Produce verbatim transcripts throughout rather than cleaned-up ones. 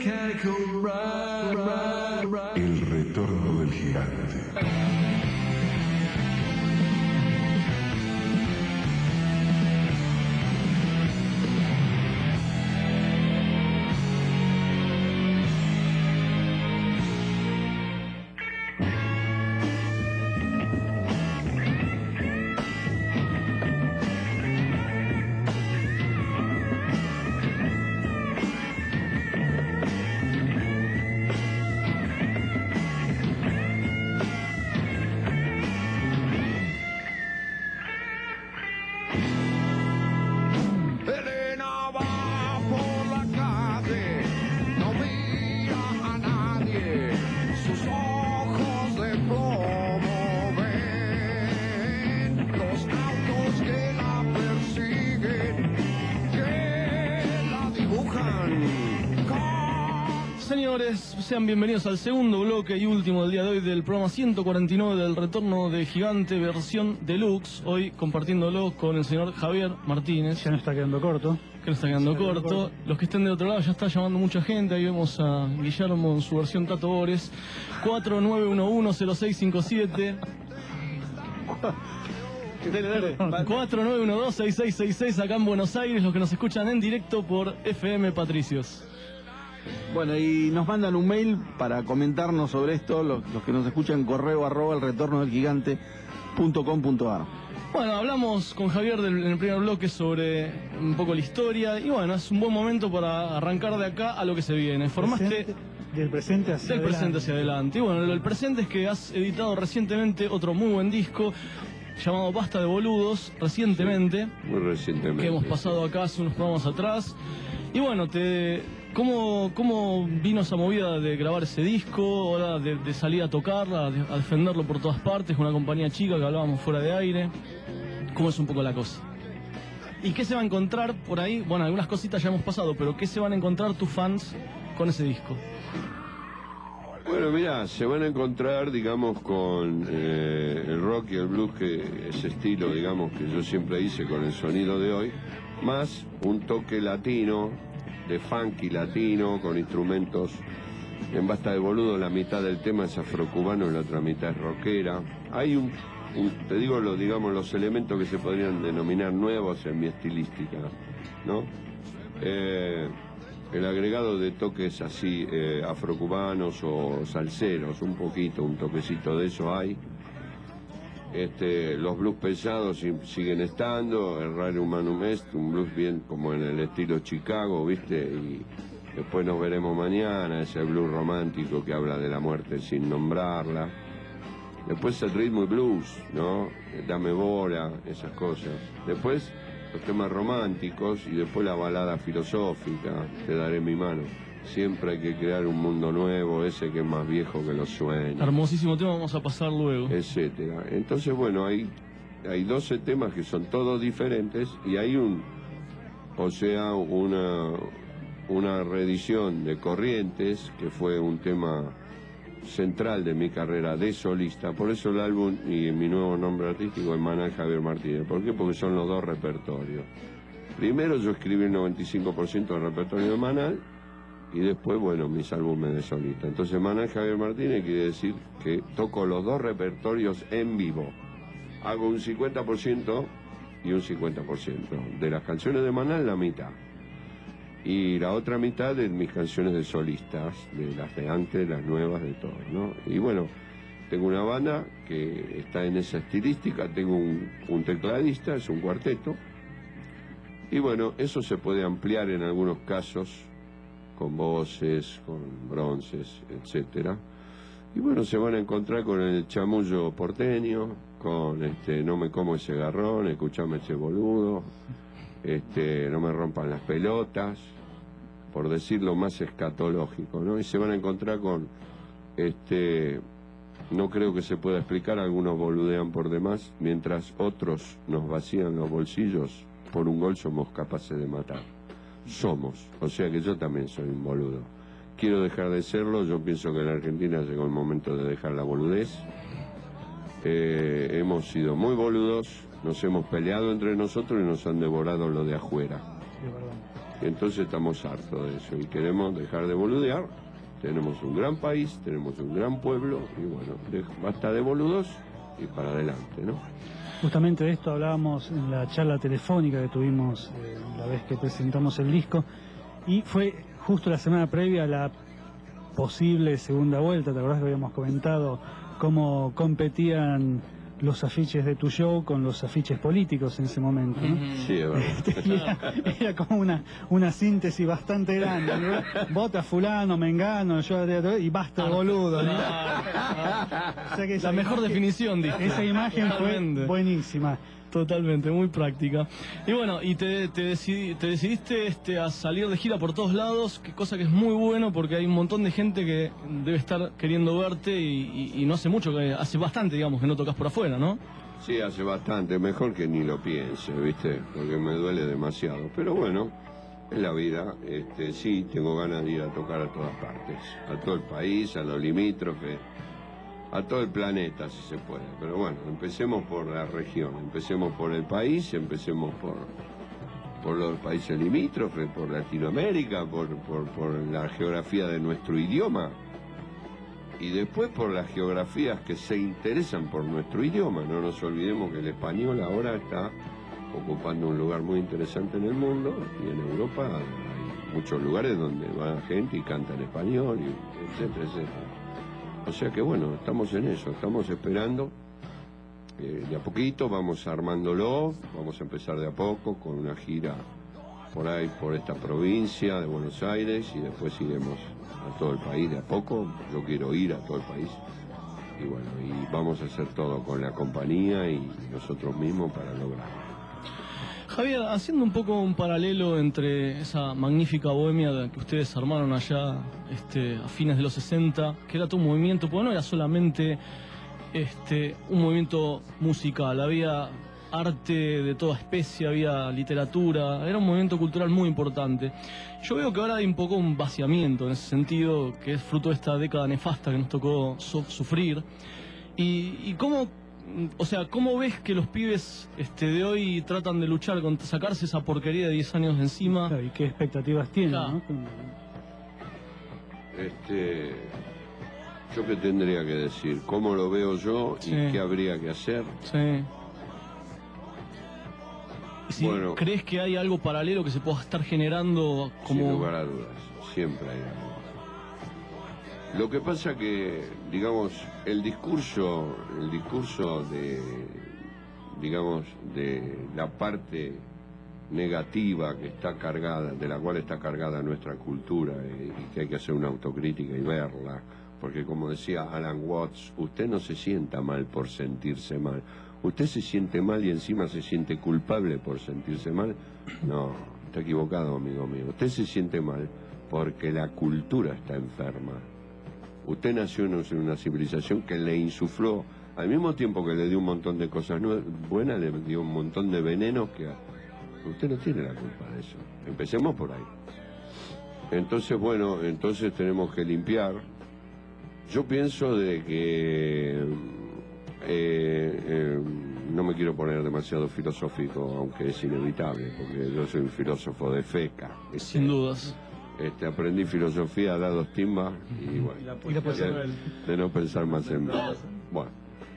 El retorno del gigante. Señores, sean bienvenidos al segundo bloque y último del día de hoy del programa ciento cuarenta y nueve del Retorno de Gigante versión deluxe. Hoy compartiéndolo con el señor Javier Martínez. Ya nos está quedando corto. Que nos está quedando corto. corto. Los que estén de otro lado ya está llamando mucha gente. Ahí vemos a Guillermo en su versión Tato Bores. cuatro nueve uno uno cero seis cinco siete. cuatro nueve uno dos seis seis seis seis acá en Buenos Aires, los que nos escuchan en directo por F M Patricios. Bueno, y nos mandan un mail para comentarnos sobre esto, los, los que nos escuchan, correo arroba el retorno del gigante punto com punto ar. Bueno, hablamos con Javier del, en el primer bloque sobre un poco la historia y bueno, es un buen momento para arrancar de acá a lo que se viene. Formaste Presente, del presente hacia del adelante. presente hacia adelante. Y bueno, el presente es que has editado recientemente otro muy buen disco llamado Basta de Boludos, recientemente. Muy recientemente. Que hemos pasado acá hace unos programas atrás. Y bueno, te... ¿Cómo, ¿Cómo vino esa movida de grabar ese disco, ahora de, de salir a tocar, a, a defenderlo por todas partes, con una compañía chica que hablábamos fuera de aire? ¿Cómo es un poco la cosa? ¿Y qué se va a encontrar por ahí? Bueno, algunas cositas ya hemos pasado, pero ¿qué se van a encontrar tus fans con ese disco? Bueno, mira, se van a encontrar, digamos, con eh, el rock y el blues, que ese estilo, digamos, que yo siempre hice con el sonido de hoy, más un toque latino, de funky latino, con instrumentos. En Basta de Boludo la mitad del tema es afrocubano y la otra mitad es rockera. Hay un, un te digo, lo, digamos, los elementos que se podrían denominar nuevos en mi estilística, ¿no? Eh, el agregado de toques así eh, afrocubanos o salseros, un poquito, un toquecito de eso hay. Este, los blues pesados siguen estando, el Rare Humanum Est, un blues bien como en el estilo Chicago, ¿viste? Y después nos veremos mañana, ese blues romántico que habla de la muerte sin nombrarla. Después el ritmo y blues, ¿no? Dame bola, esas cosas. Después los temas románticos y después la balada filosófica, Te daré mi mano. Siempre hay que crear un mundo nuevo, ese que es más viejo que los sueños. Hermosísimo tema, vamos a pasar luego. Etcétera. Entonces, bueno, hay, hay doce temas que son todos diferentes y hay un, o sea, una, una reedición de Corrientes, que fue un tema central de mi carrera de solista. Por eso el álbum y mi nuevo nombre artístico es Manal Javier Martínez. ¿Por qué? Porque son los dos repertorios. Primero yo escribí el noventa y cinco por ciento del repertorio de Manal, y después, bueno, mis álbumes de solista. Entonces, Manal Javier Martínez quiere decir que toco los dos repertorios en vivo. Hago un cincuenta por ciento y un cincuenta por ciento. De las canciones de Manal, la mitad. Y la otra mitad de mis canciones de solistas, de las de antes, las nuevas, de todo, ¿no? Y bueno, tengo una banda que está en esa estilística, tengo un, un tecladista, es un cuarteto. Y bueno, eso se puede ampliar en algunos casos, con voces, con bronces, etcétera. Y bueno, se van a encontrar con el chamullo porteño, con este No me como ese garrón, escuchame ese boludo, este No me rompan las pelotas, por decirlo más escatológico, ¿no? Y se van a encontrar con este no creo que se pueda explicar, algunos boludean por demás, mientras otros nos vacían los bolsillos, por un gol somos capaces de matar. Somos, o sea que yo también soy un boludo. Quiero dejar de serlo, yo pienso que en la Argentina llegó el momento de dejar la boludez. Eh, hemos sido muy boludos, nos hemos peleado entre nosotros y nos han devorado lo de afuera. Y entonces estamos hartos de eso y queremos dejar de boludear. Tenemos un gran país, tenemos un gran pueblo y bueno, de, basta de boludos y para adelante, ¿no? Justamente de esto hablábamos en la charla telefónica que tuvimos eh, la vez que presentamos el disco, y fue justo la semana previa a la posible segunda vuelta. ¿Te acordás que habíamos comentado cómo competían los afiches de tu show con los afiches políticos en ese momento, ¿no? Sí, es verdad. Era, era como una, una síntesis bastante grande, ¿no? Vota fulano, mengano, yo y basta de boludo, ¿no? O sea que La mejor imagen, definición, dije. esa imagen Totalmente. fue buenísima. Totalmente, muy práctica. Y bueno, y te, te, decidi- te decidiste este, a salir de gira por todos lados, que cosa que es muy bueno porque hay un montón de gente que debe estar queriendo verte y, y- y no hace mucho, que hace bastante, digamos, que no tocas por afuera, ¿no? Sí, hace bastante, mejor que ni lo piense, ¿viste? Porque me duele demasiado. Pero bueno, es la vida. Este, sí, tengo ganas de ir a tocar a todas partes, a todo el país, a los limítrofes, a todo el planeta, si se puede. Pero bueno, empecemos por la región, empecemos por el país, empecemos por, por los países limítrofes, por Latinoamérica, por, por, por la geografía de nuestro idioma. Y después por las geografías que se interesan por nuestro idioma. No nos olvidemos que el español ahora está ocupando un lugar muy interesante en el mundo, y en Europa hay muchos lugares donde va gente y canta en español, y etcétera, etcétera. O sea que bueno, estamos en eso, estamos esperando. Eh, de a poquito vamos armándolo, vamos a empezar de a poco con una gira por ahí, por esta provincia de Buenos Aires, y después iremos a todo el país de a poco. Yo quiero ir a todo el país y bueno, y vamos a hacer todo con la compañía y nosotros mismos para lograrlo. Javier, haciendo un poco un paralelo entre esa magnífica bohemia que ustedes armaron allá este, a fines de los sesenta, que era todo un movimiento, porque no era solamente este, un movimiento musical, había arte de toda especie, había literatura, era un movimiento cultural muy importante. Yo veo que ahora hay un poco un vaciamiento en ese sentido, que es fruto de esta década nefasta que nos tocó su- sufrir. Y, y cómo, o sea, ¿cómo ves que los pibes este, de hoy tratan de luchar contra sacarse esa porquería de diez años de encima? Claro, ¿y qué expectativas tienen, Claro. no? Este, ¿yo qué tendría que decir? ¿Cómo lo veo yo y Sí. qué habría que hacer? Sí. Si Bueno. ¿crees que hay algo paralelo que se pueda estar generando como... Sin lugar a dudas, siempre hay algo. Lo que pasa que, digamos, el discurso, el discurso de, digamos, de la parte negativa que está cargada, de la cual está cargada nuestra cultura, eh, y que hay que hacer una autocrítica y verla, porque como decía Alan Watts, usted no se sienta mal por sentirse mal, usted se siente mal y encima se siente culpable por sentirse mal. No, está equivocado, amigo mío, usted se siente mal porque la cultura está enferma. Usted nació en una civilización que le insufló, al mismo tiempo que le dio un montón de cosas buenas, le dio un montón de venenos que usted no tiene la culpa de eso. Empecemos por ahí. Entonces, bueno, entonces tenemos que limpiar. Yo pienso de que eh, eh, no me quiero poner demasiado filosófico, aunque es inevitable, porque yo soy un filósofo de feca. ¿viste? Sin dudas. Este, aprendí filosofía a dos timbas y bueno, Y la puedes de, de no pensar más en mí. Bueno,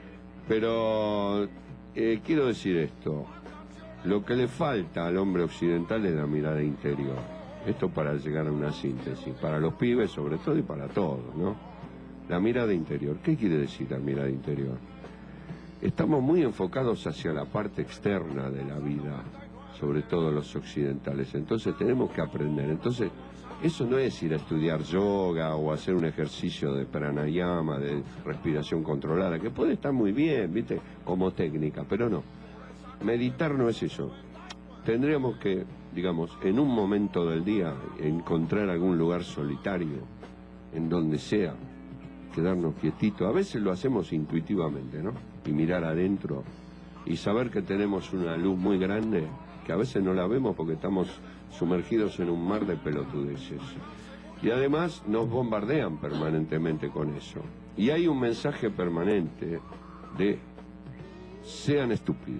pero eh, quiero decir esto, lo que le falta al hombre occidental es la mirada interior. Esto para llegar a una síntesis, para los pibes sobre todo y para todos, ¿no? La mirada interior. ¿Qué quiere decir la mirada interior? Estamos muy enfocados hacia la parte externa de la vida, sobre todo los occidentales, entonces tenemos que aprender. Entonces, eso no es ir a estudiar yoga o hacer un ejercicio de pranayama, de respiración controlada, que puede estar muy bien, ¿viste? Como técnica, pero no. Meditar no es eso. Tendríamos que, digamos, en un momento del día, encontrar algún lugar solitario, en donde sea, quedarnos quietitos. A veces lo hacemos intuitivamente, ¿no? Y mirar adentro y saber que tenemos una luz muy grande, que a veces no la vemos porque estamos sumergidos en un mar de pelotudeces. Y además nos bombardean permanentemente con eso. Y hay un mensaje permanente de sean estúpidos,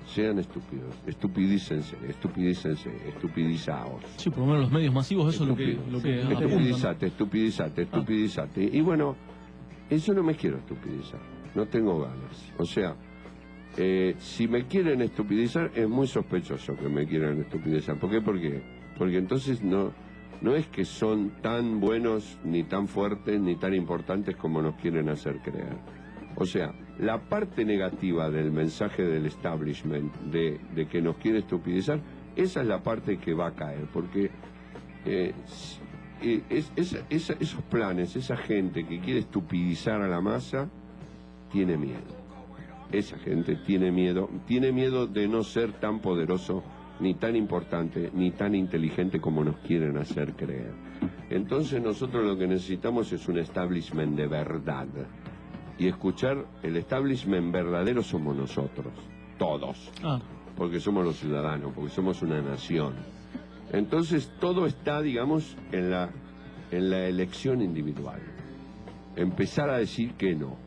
sean estúpidos, estupidícense, estupidícense, estupidizaos. Sí, por lo menos los medios masivos, eso es lo que, lo que apuntan. Estupidizate, estupidizate, estupidizate. Y bueno, eso no me quiero estupidizar, no tengo ganas. O sea, eh, si me quieren estupidizar, es muy sospechoso que me quieran estupidizar. ¿Por qué? Porque, porque entonces no, no es que son tan buenos, ni tan fuertes, ni tan importantes como nos quieren hacer creer. O sea, la parte negativa del mensaje del establishment, de, de que nos quiere estupidizar, esa es la parte que va a caer, porque eh, es, es, es, esos planes, esa gente que quiere estupidizar a la masa, tiene miedo. Esa gente tiene miedo, tiene miedo de no ser tan poderoso, ni tan importante, ni tan inteligente como nos quieren hacer creer. Entonces nosotros lo que necesitamos es un establishment de verdad. Y escuchar, el establishment verdadero somos nosotros, todos, ah. porque somos los ciudadanos, porque somos una nación. Entonces todo está, digamos, en la, en la elección individual. Empezar a decir que no.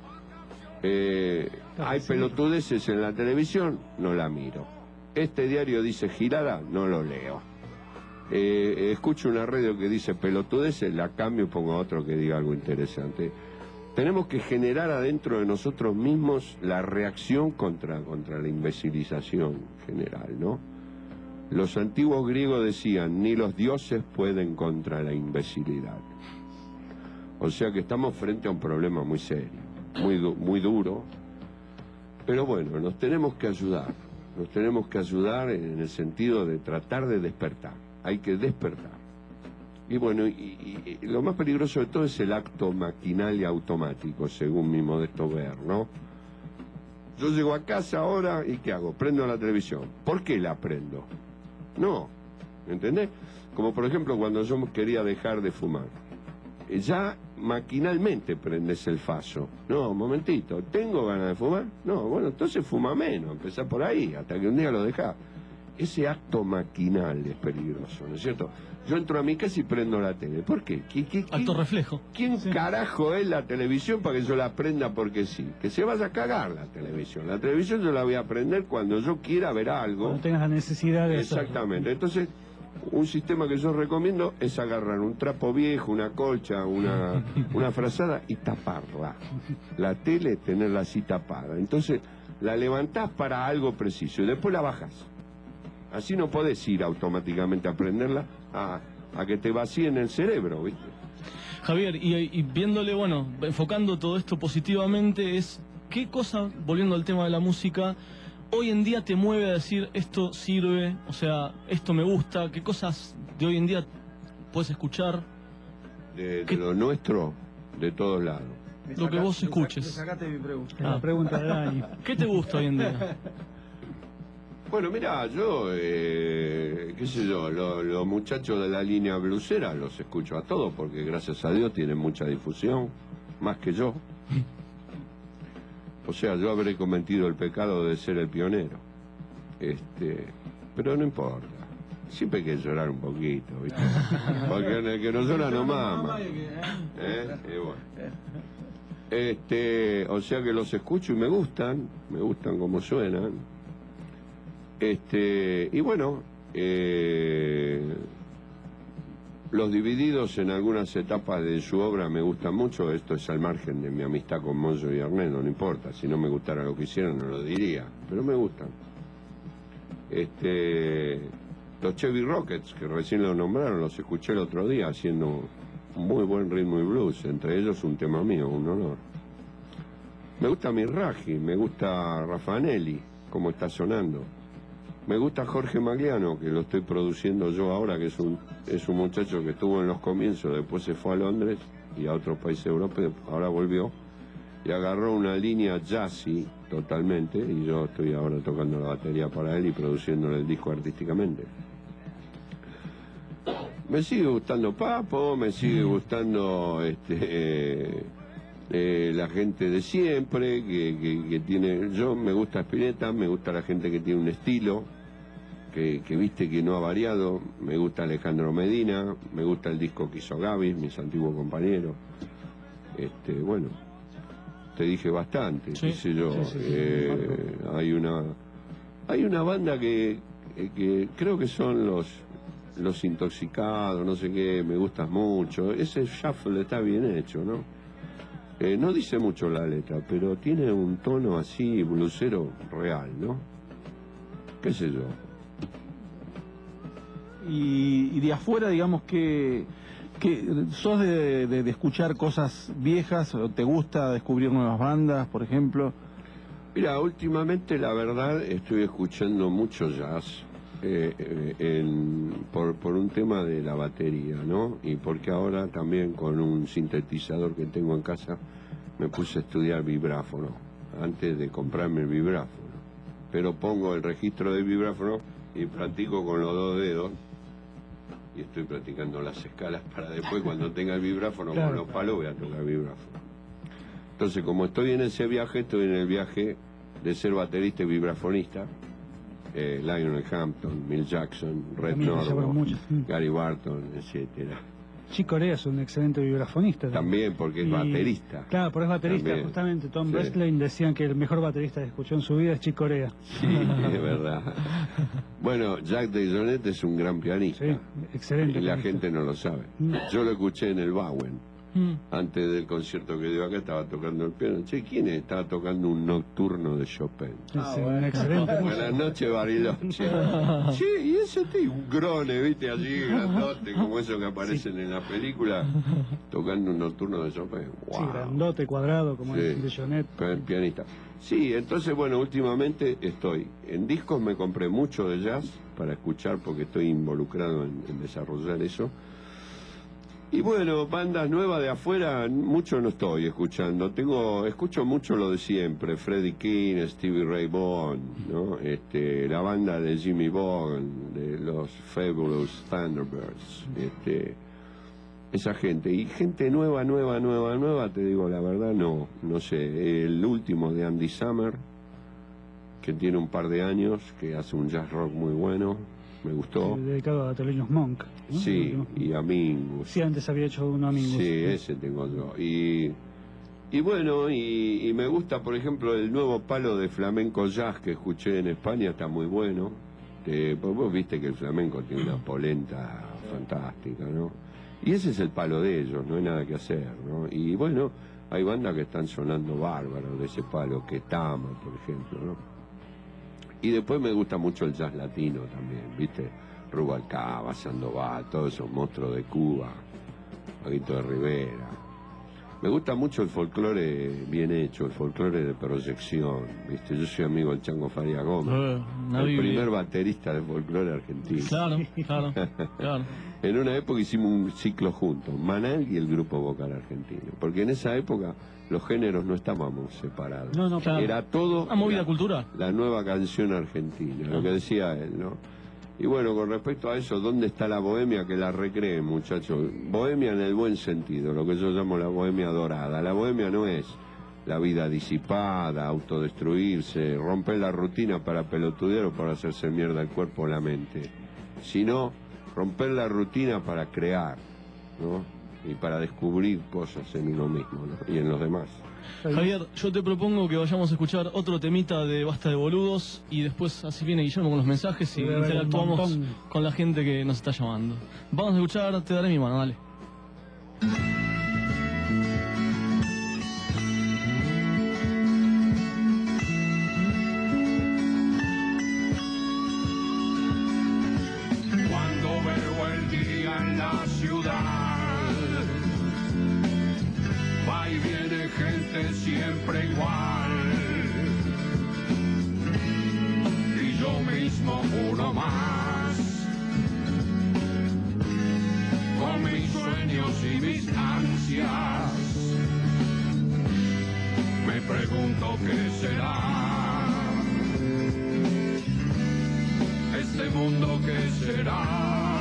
Eh, hay pelotudeces en la televisión, no la miro. Este diario dice girada, no lo leo. Eh, escucho una radio que dice pelotudeces, la cambio y pongo a otro que diga algo interesante. Tenemos que generar adentro de nosotros mismos la reacción contra, contra la imbecilización general, ¿no? Los antiguos griegos decían, ni los dioses pueden contra la imbecilidad. O sea que estamos frente a un problema muy serio, muy, du muy duro, pero bueno, nos tenemos que ayudar, nos tenemos que ayudar en el sentido de tratar de despertar, hay que despertar. Y bueno, y, y, y lo más peligroso de todo es el acto maquinal y automático, según mi modesto ver, ¿no? Yo llego a casa ahora y ¿qué hago? Prendo la televisión. ¿Por qué la prendo? No, ¿entendés? Como por ejemplo cuando yo quería dejar de fumar. Ya maquinalmente prendes el faso. No, un momentito, ¿tengo ganas de fumar? No, bueno, entonces fuma menos, empezá por ahí, hasta que un día lo dejás. Ese acto maquinal es peligroso, ¿no es cierto? Yo entro a mi casa y prendo la tele. ¿Por qué? ¿Qué, qué, qué acto reflejo. ¿Quién sí. carajo es la televisión para que yo la prenda porque sí? Que se vaya a cagar la televisión. La televisión yo la voy a prender cuando yo quiera ver algo. Cuando tengas la necesidad de Exactamente. Hacerlo. Entonces, un sistema que yo recomiendo es agarrar un trapo viejo, una colcha, una, una frazada y taparla. La tele, tenerla así tapada. Entonces, la levantás para algo preciso y después la bajás. Así no podés ir automáticamente a prenderla a, a que te vacíen el cerebro, ¿viste? Javier, y, y viéndole, bueno, enfocando todo esto positivamente, es qué cosa, volviendo al tema de la música, hoy en día te mueve a decir esto sirve, o sea, esto me gusta, qué cosas de hoy en día puedes escuchar. De, de lo nuestro, de todos lados. Lo saca, que vos escuches. Me sacaste mi pregunta. Ah. La pregunta de Dani. ¿Qué te gusta hoy en día? Bueno, mira, yo, eh, qué sé yo, los lo muchachos de la línea blusera los escucho a todos porque gracias a Dios tienen mucha difusión, más que yo. O sea, yo habré cometido el pecado de ser el pionero. Este, pero no importa. Siempre hay que llorar un poquito, ¿viste? Porque el que no llora no mama. ¿Eh? Y bueno. Este, o sea que los escucho y me gustan, me gustan como suenan. Este, y bueno, eh, los Divididos en algunas etapas de su obra me gustan mucho. Esto es al margen de mi amistad con Monzo y Arnendo, no importa. Si no me gustara lo que hicieron no lo diría, pero me gustan. Este, los Chevy Rockets, que recién lo nombraron, los escuché el otro día haciendo un muy buen ritmo y blues, entre ellos un tema mío, un honor. Me gusta Miraji, me gusta Raffanelli, como está sonando. Me gusta Jorge Magliano, que lo estoy produciendo yo ahora, que es un, es un muchacho que estuvo en los comienzos, después se fue a Londres y a otros países europeos, ahora volvió y agarró una línea jazzy totalmente, y yo estoy ahora tocando la batería para él y produciéndole el disco artísticamente. Me sigue gustando Papo, me sigue gustando este eh, eh, la gente de siempre, que, que, que tiene... Yo me gusta Spinetta, me gusta la gente que tiene un estilo, que, que viste que no ha variado. Me gusta Alejandro Medina, me gusta el disco que hizo Gaby, mis antiguos compañeros. Este, bueno, te dije bastante, sí, qué sé yo. Sí, sí, sí, eh, hay una Hay una banda que, que creo que son los los Intoxicados, no sé qué, me gusta mucho. Ese shuffle está bien hecho, ¿no? Eh, no dice mucho la letra, pero tiene un tono así, blusero real, ¿no? ¿Qué sé yo? Y, y de afuera, digamos que, que sos de, de, de escuchar cosas viejas, o te gusta descubrir nuevas bandas, por ejemplo. Mira, últimamente la verdad estoy escuchando mucho jazz eh, eh, en, por, por un tema de la batería, ¿no? Y porque ahora también con un sintetizador que tengo en casa me puse a estudiar vibráfono antes de comprarme el vibráfono. Pero pongo el registro del vibráfono y practico con los dos dedos. Y estoy practicando las escalas para después, cuando tenga el vibráfono, claro, con los palos voy a tocar vibráfono. Entonces, como estoy en ese viaje, estoy en el viaje de ser baterista y vibrafonista. Eh, Lionel Hampton, Milt Jackson, Red Norvo, Gary Barton, etcétera. Chick Corea es un excelente vibrafonista. También, porque es y, baterista. Claro, porque es baterista. También. Justamente Tom sí. Wrestling decían que el mejor baterista que escuchó en su vida es Chick Corea. Sí, es verdad. Bueno, Jack DeJohnette es un gran pianista. Sí, excelente. Y la pianista. gente no lo sabe. Yo lo escuché en el Bowen. Mm. Antes del concierto que dio acá estaba tocando el piano. Che, ¿quién es? Estaba tocando un nocturno de Chopin. Ah, sí, bueno, excelente. Buenas noches, Bariloche. Sí, y ese tío, un grone, viste, allí, grandote, como eso que aparecen sí. en la película, tocando un nocturno de Chopin. Wow. Sí, grandote, cuadrado, como sí. es DeJohnette. El pianista. Sí, entonces, bueno, últimamente estoy. En discos me compré mucho de jazz para escuchar, porque estoy involucrado en, en desarrollar eso. Y bueno, bandas nuevas de afuera, mucho no estoy escuchando. Tengo, escucho mucho lo de siempre, Freddie King, Stevie Ray Vaughan, ¿no? Este, la banda de Jimmy Vaughan, de los Fabulous Thunderbirds, este, esa gente. Y gente nueva, nueva, nueva, nueva, te digo la verdad, no, no sé. El último de Andy Summer, que tiene un par de años, que hace un jazz rock muy bueno. Me gustó. Sí, dedicado a Thelonious Monk, ¿no? Sí, y a Mingus. Sí, antes había hecho uno a Mingus. Sí, ese tengo yo. Y, y bueno, y, y me gusta, por ejemplo, el nuevo palo de flamenco jazz que escuché en España, está muy bueno. Eh, pues vos viste que el flamenco tiene una polenta fantástica, ¿no? Y ese es el palo de ellos, no hay nada que hacer, ¿no? Y bueno, hay bandas que están sonando bárbaros de ese palo, que Tama, por ejemplo, ¿no? Y después me gusta mucho el jazz latino también, ¿viste? Rubalcaba, Sandoval, todos esos monstruos de Cuba, Paquito de Rivera. Me gusta mucho el folclore bien hecho, el folclore de proyección, ¿viste? Yo soy amigo del Chango Faría Gómez, uh, el Biblia. primer baterista de folclore argentino. Claro, claro, claro. En una época hicimos un ciclo juntos, Manal y el Grupo Vocal Argentino, porque en esa época los géneros no estábamos separados. No, no, claro. Era todo una movida cultural. La nueva canción argentina, lo que decía él, ¿no? Y bueno, con respecto a eso, ¿dónde está la bohemia? Que la recreen, muchachos. Bohemia en el buen sentido, lo que yo llamo la bohemia dorada. La bohemia no es la vida disipada, autodestruirse, romper la rutina para pelotudear o para hacerse mierda el cuerpo o la mente, sino romper la rutina para crear, ¿no? Y para descubrir cosas en uno mismo, ¿no? Y en los demás. Javier, yo te propongo que vayamos a escuchar otro temita de Basta de Boludos y después así viene Guillermo con los mensajes y interactuamos con la gente que nos está llamando. Vamos a escuchar Te daré mi mano, dale. Cuando veo el día en la ciudad, va y viene gente siempre igual, y yo mismo uno más, con mis sueños y mis ansias, me pregunto qué será, este mundo qué será,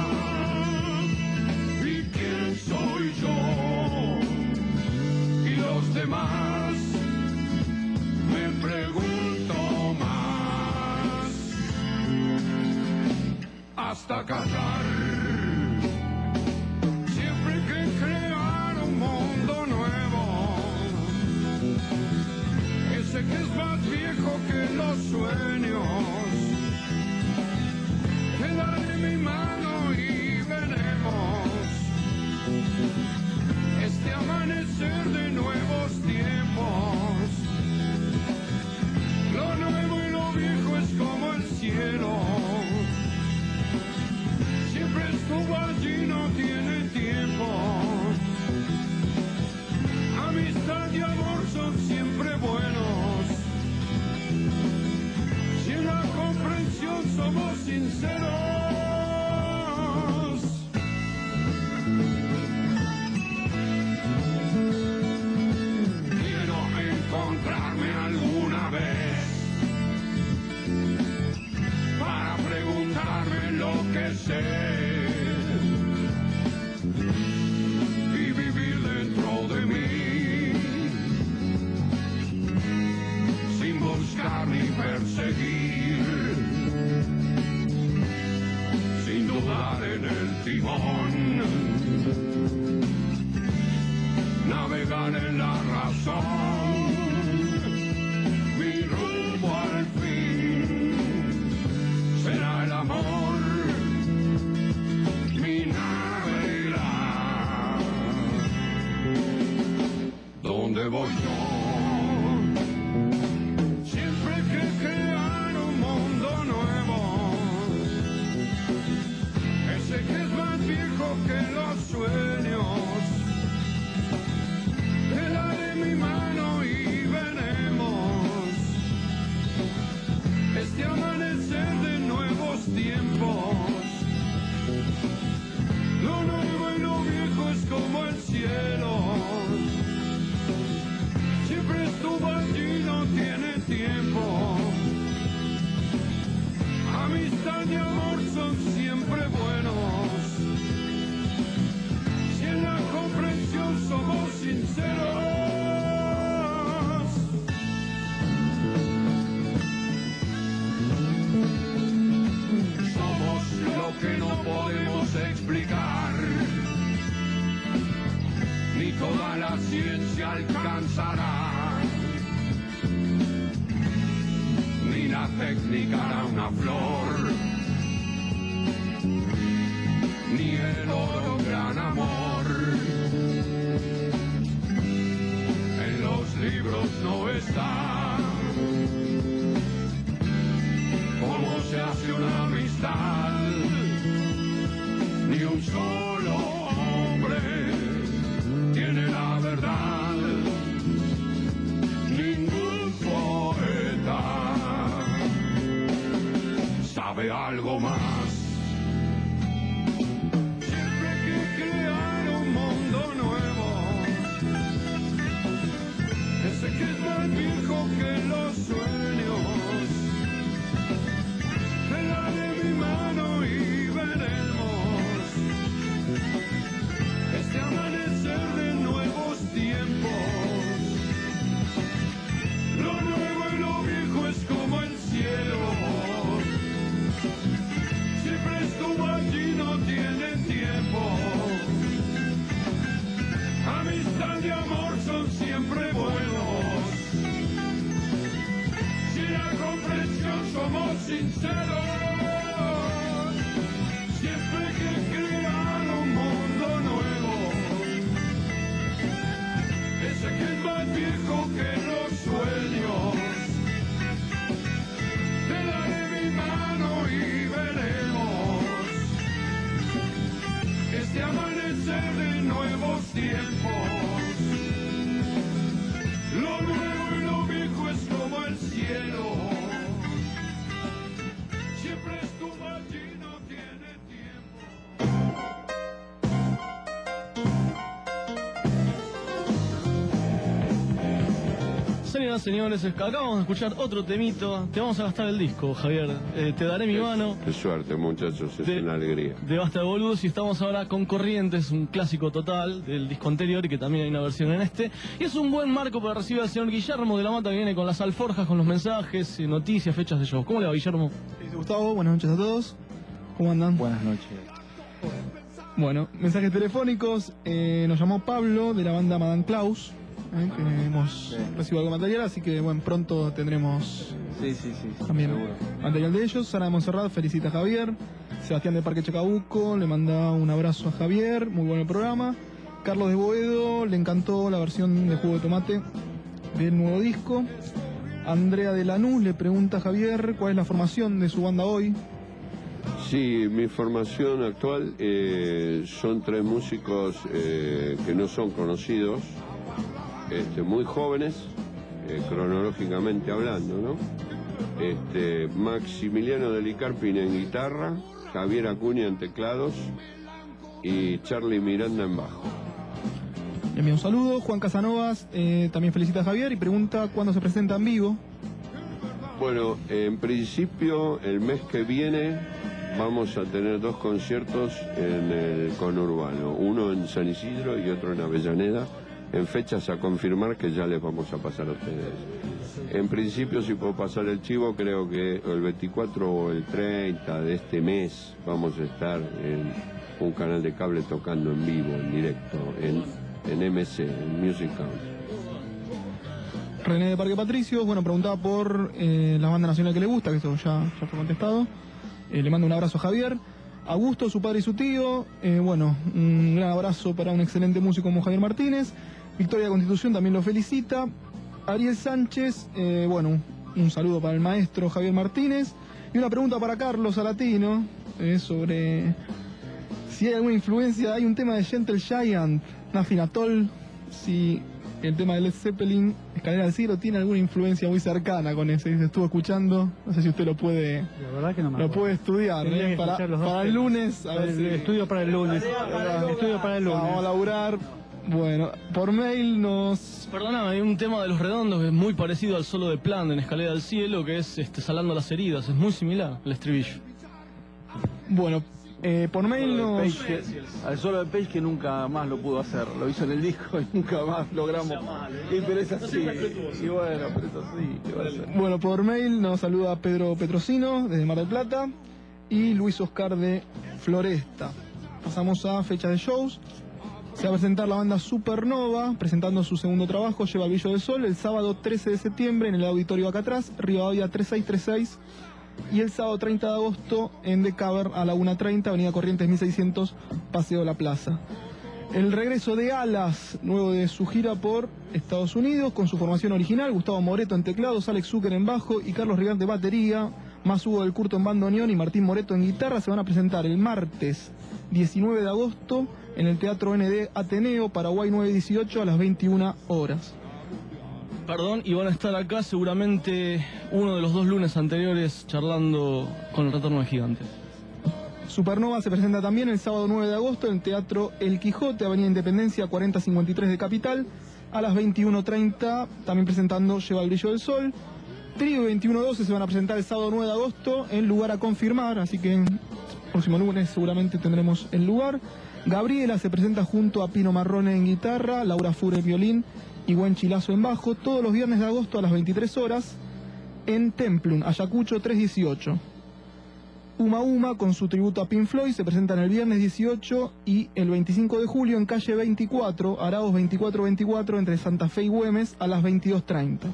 y quién soy yo. Los demás, me pregunto más, hasta callar. Siempre que crear un mundo nuevo, ese que es más viejo que los sueños, amanecer de nuevos tiempos. Lo nuevo y lo viejo es como el cielo. Siempre estuvo allí, no tiene tiempo. Amistad y amor son siempre buenos. Si en la comprensión somos sinceros. Encontrarme alguna vez para preguntarme lo que sé y vivir dentro de mí sin buscar ni perseguir, sin dudar en el timón, navegar en la razón. Mi rumbo al fin será el amor, mi nave irá donde voy yo. Siempre que crear un mundo nuevo, ese que es más viejo que los sueños. Te daré mi mano y veremos este amanecer de nuevos tiempos. Lo nuevo y lo viejo es como el cielo. Siempre estuvo allí, no tiene tiempo. Amistad y amor son siempre buenos. Si en la comprensión somos sinceros. Somos lo que no podemos explicar, ni toda la ciencia alcanzará, ni la técnica hará una flor, ni el oro gran amor. En los libros no está cómo se hace una amistad, ni un solo hombre tiene la verdad, ningún poeta sabe algo más. Siempre que crear un mundo nuevo, ese que es más viejo que los sueños, te daré mi mano y veremos este amanecer de nuevos tiempos. Lo nuevo y lo viejo es como el cielo. Siempre estuvo allí, no tiene tiempo. Amistad y amor son siempre buenos. Si la comprensión somos sinceros. Siempre que crear un mundo nuevo, ese que es más viejo que los sueños, te daré mi mano y veremos este amanecer de nuevos tiempos. Lo nuevo y lo viejo es como el cielo. Siempre estuvo allí, no tiene tiempo. Señoras, señores, acabamos de escuchar otro temito. Te vamos a gastar el disco, Javier. Eh, te daré mi Qué- mano. Qué suerte, muchachos, es De- una alegría. De Basta de Boludos, y estamos ahora con Corrientes, un clásico total del disco anterior y que también hay una versión en este. Y es un buen marco para recibir al señor Guillermo de la Mata, que viene con las alforjas, con los mensajes, eh, noticias, fechas de shows. ¿Cómo le va, Guillermo? Gustavo, buenas noches a todos. ¿Cómo andan? Buenas noches. Bueno, mensajes telefónicos. Eh, nos llamó Pablo de la banda Madame Claus. eh, que hemos Sí. recibido algo de material, así que bueno, pronto tendremos Sí, sí, sí. sí, también seguro. material de ellos. Sara de Monserrat felicita a Javier. Sebastián de Parque Chacabuco le manda un abrazo a Javier. Muy bueno el programa. Carlos de Boedo le encantó la versión de Jugo de Tomate del nuevo disco. Andrea de Lanús le pregunta a Javier cuál es la formación de su banda hoy. Sí, mi formación actual eh, son tres músicos eh, que no son conocidos, este, muy jóvenes, eh, cronológicamente hablando, ¿no? Este, Maximiliano de Licarpin en guitarra, Javier Acuña en teclados y Charlie Miranda en bajo. Le envío un saludo. Juan Casanovas eh, también felicita a Javier y pregunta cuándo se presenta en vivo. Bueno, en principio el mes que viene vamos a tener dos conciertos en el conurbano, uno en San Isidro y otro en Avellaneda, en fechas a confirmar que ya les vamos a pasar a ustedes. En principio, si puedo pasar el chivo, creo que el veinticuatro o el treinta de este mes vamos a estar en un canal de cable tocando en vivo, en directo, en, en M C, en Music House. René de Parque Patricios, bueno, preguntaba por eh, la banda nacional que le gusta, que eso ya, ya fue contestado. Eh, le mando un abrazo a Javier. Augusto, su padre y su tío. Eh, bueno, un gran abrazo para un excelente músico como Javier Martínez. Victoria Constitución también lo felicita. Ariel Sánchez, eh, bueno, un, un saludo para el maestro Javier Martínez. Y una pregunta para Carlos Alatino eh, sobre si hay alguna influencia. Hay un tema de Gentle Giant, Nothing At All, si el tema de Led Zeppelin, Escalera al Cielo, tiene alguna influencia muy cercana con ese. Se estuvo escuchando, no sé si usted lo puede, La verdad que no me lo acuerdo. puede estudiar, Tendría ¿eh? que para, escuchar los dos para el temas. lunes. A ver El si- Estudio para el lunes. Estudio para el lunes. Vamos a laburar. Bueno, por mail nos... Perdóname, hay un tema de Los Redondos que es muy parecido al solo de Plan en Escalera al Cielo, que es este, Salando las Heridas. Es muy similar el estribillo. Bueno, eh, por mail Solo de nos... Page que- al solo de Page que nunca más lo pudo hacer, lo hizo en el disco y nunca más logramos. Y pero es así, y bueno, pero es así, ¿qué va a hacer? Bueno, por mail nos saluda Pedro Petrosino desde Mar del Plata y Luis Oscar de Floresta. Pasamos a fecha de shows. Se va a presentar la banda Supernova presentando su segundo trabajo, Lleva el Brillo del Sol, el sábado trece de septiembre en el Auditorio acá atrás, Rivadavia tres seis tres seis, y el sábado treinta de agosto en The Cavern a la una treinta, Avenida Corrientes mil seiscientos, Paseo La Plaza. El regreso de Alas, luego de su gira por Estados Unidos, con su formación original, Gustavo Moreto en teclados, Alex Zucker en bajo y Carlos Rivarte en batería, más Hugo del Curto en bandoneón y Martín Moreto en guitarra, se van a presentar el martes diecinueve de agosto en el Teatro N D Ateneo, Paraguay nueve dieciocho a las veintiuna horas. Perdón, y van a estar acá seguramente uno de los dos lunes anteriores charlando con el Retorno del Gigante. Supernova se presenta también el sábado nueve de agosto en el Teatro El Quijote, Avenida Independencia cuarenta cincuenta y tres de Capital, a las veintiuno treinta, también presentando Lleva el Brillo del Sol. Trío y veintiuno doce se van a presentar el sábado nueve de agosto en lugar a confirmar, así que el próximo lunes seguramente tendremos el lugar. Gabriela se presenta junto a Pino Marrone en guitarra, Laura Fure en violín y Buen Chilazo en bajo, todos los viernes de agosto a las veintitrés horas en Templum, Ayacucho tres dieciocho. Uma Uma con su tributo a Pink Floyd se presentan el viernes dieciocho y el veinticinco de julio en calle veinticuatro, Arauz veinticuatro veinticuatro entre Santa Fe y Güemes a las veintidós treinta.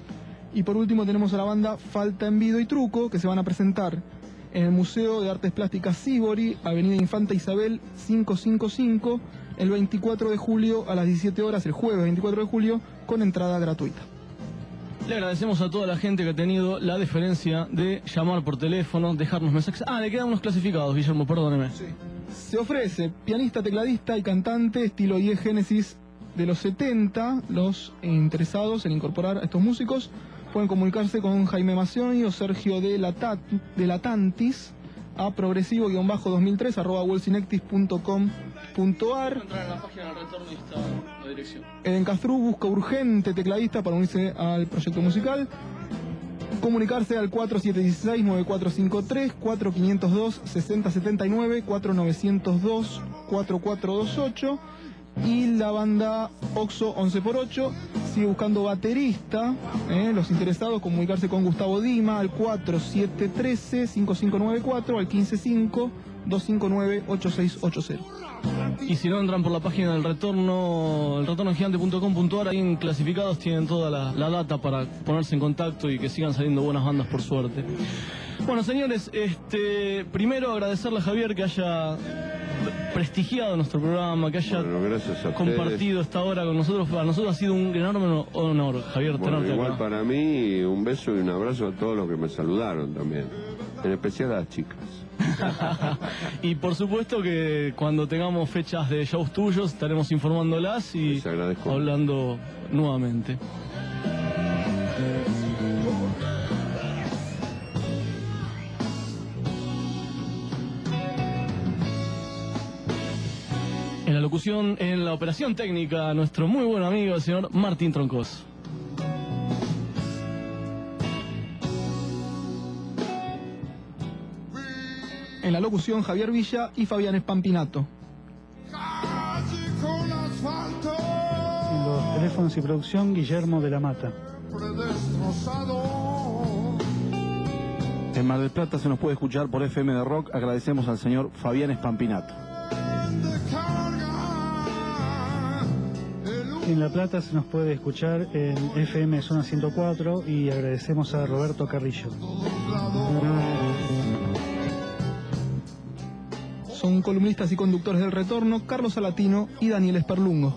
Y por último tenemos a la banda Falta Envido y Truco, que se van a presentar en el Museo de Artes Plásticas Sibori, Avenida Infanta Isabel quinientos cincuenta y cinco, el veinticuatro de julio a las diecisiete horas, el jueves veinticuatro de julio, con entrada gratuita. Le agradecemos a toda la gente que ha tenido la deferencia de llamar por teléfono, dejarnos mensajes. Ah, le quedan unos clasificados, Guillermo, perdóneme. Se ofrece pianista, tecladista y cantante, estilo diez Génesis de los setenta. Los interesados en incorporar a estos músicos pueden comunicarse con Jaime Macioni o Sergio de, Latat, de Latantis a progresivo-dos mil tres arroba welsinectis punto com punto ar. Entrar en la página del Retorno y está la dirección. Eden Castrú busca urgente tecladista para unirse al proyecto musical. Comunicarse al cuatro siete uno seis nueve cuatro cinco tres, cuatro cinco cero dos seis cero siete nueve, cuatro nueve cero dos cuatro cuatro dos ocho. Y la banda Oxo once por ocho sigue buscando baterista. ¿eh? Los interesados comunicarse con Gustavo Dima al cuatro siete uno tres cinco cinco nueve cuatro, al uno cinco cinco dos cinco nueve ocho seis ocho cero. Y si no entran por la página del Retorno, el retorno gigante punto com punto ar, ahí en clasificados tienen toda la, la data para ponerse en contacto y que sigan saliendo buenas bandas por suerte. Bueno, señores, este primero agradecerle a Javier que haya prestigiado nuestro programa, que haya Bueno, gracias a compartido ustedes. esta hora con nosotros. Para nosotros ha sido un enorme honor, Javier, Bueno, tenerte igual acá. para mí, un beso y un abrazo a todos los que me saludaron también, en especial a las chicas. Y por supuesto que cuando tengamos fechas de shows tuyos estaremos informándolas y Les agradezco. hablando nuevamente. En la locución, en la operación técnica, nuestro muy buen amigo, el señor Martín Troncos. En la locución, Javier Villa y Fabián Espampinato. Casi con asfalto En los teléfonos y producción, Guillermo de la Mata. destrozado. En Mar del Plata se nos puede escuchar por F M de Rock. Agradecemos al señor Fabián Espampinato. De carga el En La Plata se nos puede escuchar en F M Zona ciento cuatro y agradecemos a Roberto Carrillo. Son columnistas y conductores del retorno Carlos Salatino y Daniel Esperlungo.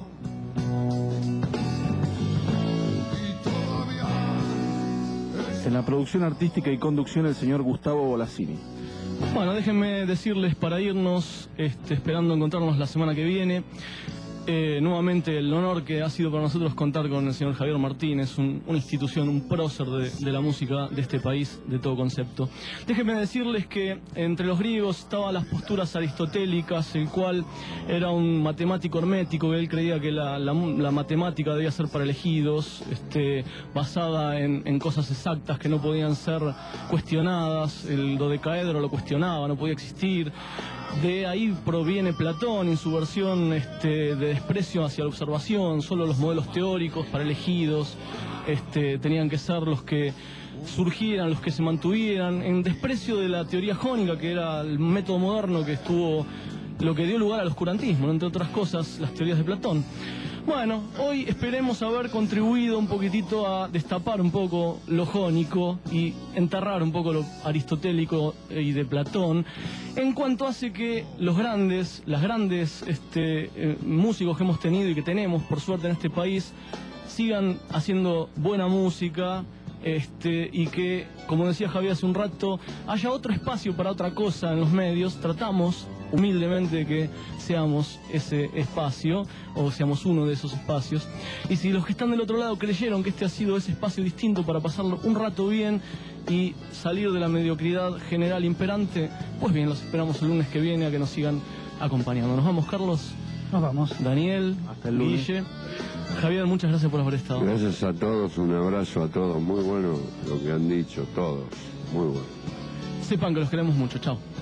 En la producción artística y conducción el señor Gustavo Bolasini. Bueno, déjenme decirles para irnos, este, esperando encontrarnos la semana que viene. Eh, nuevamente el honor que ha sido para nosotros contar con el señor Javier Martínez, un, una institución, un prócer de, de la música de este país, de todo concepto. Déjenme decirles que entre los griegos estaban las posturas aristotélicas, el cual era un matemático hermético, que él creía que la, la, la matemática debía ser para elegidos, este, basada en, en cosas exactas que no podían ser cuestionadas. El dodecaedro lo cuestionaba, no podía existir. De ahí proviene Platón en su versión este, de desprecio hacia la observación. Solo los modelos teóricos para elegidos este, tenían que ser los que surgieran, los que se mantuvieran, en desprecio de la teoría jónica, que era el método moderno que estuvo, lo que dio lugar al oscurantismo, ¿no? Entre otras cosas, las teorías de Platón. Bueno, hoy esperemos haber contribuido un poquitito a destapar un poco lo jónico y enterrar un poco lo aristotélico y de Platón, en cuanto hace que los grandes, las grandes este, eh, músicos que hemos tenido y que tenemos, por suerte, en este país, sigan haciendo buena música, este, y que, como decía Javier hace un rato, haya otro espacio para otra cosa en los medios. Tratamos humildemente que seamos ese espacio, o seamos uno de esos espacios. Y si los que están del otro lado creyeron que este ha sido ese espacio distinto para pasarlo un rato bien y salir de la mediocridad general imperante, pues bien, los esperamos el lunes que viene a que nos sigan acompañando. Nos vamos, Carlos. Nos vamos. Daniel, Hasta el lunes. Guille. Javier, muchas gracias por haber estado. Gracias a todos, un abrazo a todos. Muy bueno lo que han dicho todos. Muy bueno. Sepan que los queremos mucho. Chao.